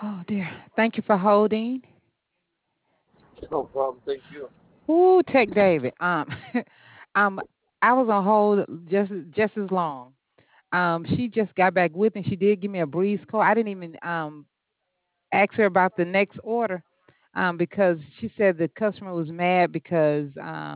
Oh dear. Thank you for holding. No problem. Thank you. Ooh, Tech David. Um, I was on hold just as long. She just got back with me. She did give me a breeze call. I didn't even ask her about the next order. Because she said the customer was mad because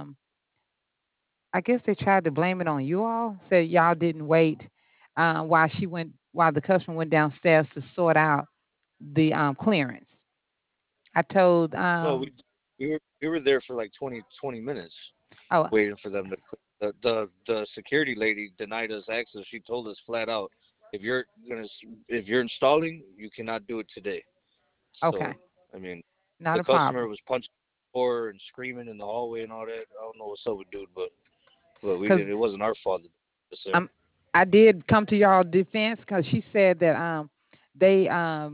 I guess they tried to blame it on you all. Said y'all didn't wait while the customer went downstairs to sort out the clearance. I told No, we were there for like 20 minutes oh waiting for them to. The security lady denied us access. She told us flat out, if you're if you're installing, you cannot do it today. okay, So I mean, not the a problem. customer was punching the door and screaming in the hallway and all that. I don't know what's up with dude, but we Because didn't. It wasn't our fault. Sir. um I did come to y'all defense because she said that they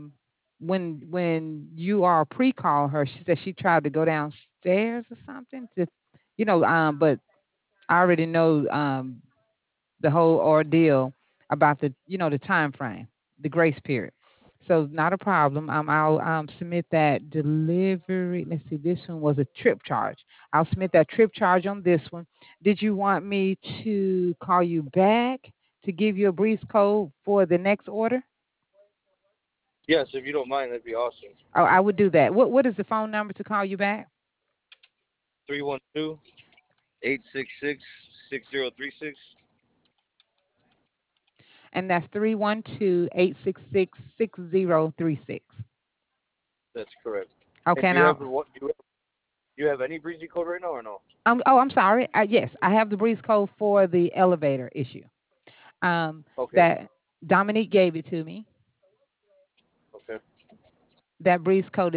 when you all pre-call her, she said she tried to go downstairs or something to but I already know the whole ordeal about the time frame, the grace period. So not a problem. I'll submit that delivery. Let's see, this one was a trip charge. I'll submit that trip charge on this one. Did you want me to call you back to give you a brief code for the next order? Yes, if you don't mind, that'd be awesome. Oh, I would do that. What is the phone number to call you back? 312-866-6036. And that's 312-866-6036. That's correct. And Okay, do you have now what? Do you have any breezy code right now or no? I'm sorry. Yes, I have the breeze code for the elevator issue. Okay. That Dominique gave it to me. Okay. That breeze code is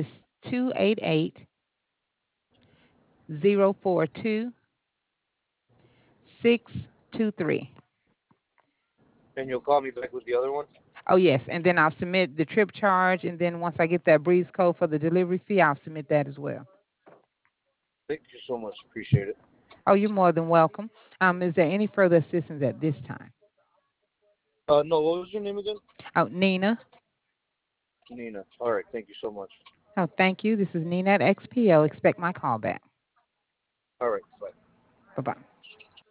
288-042-623. And you'll call me back with the other one? Oh yes, and then I'll submit the trip charge, and then once I get that breeze code for the delivery fee, I'll submit that as well. Thank you so much. Appreciate it. Oh, you're more than welcome. Is there any further assistance at this time? No, what was your name again? Oh, Nina. Nina. All right. Thank you so much. Oh, thank you. This is Nina at XPO. Expect my call back. All right. Bye. Bye bye.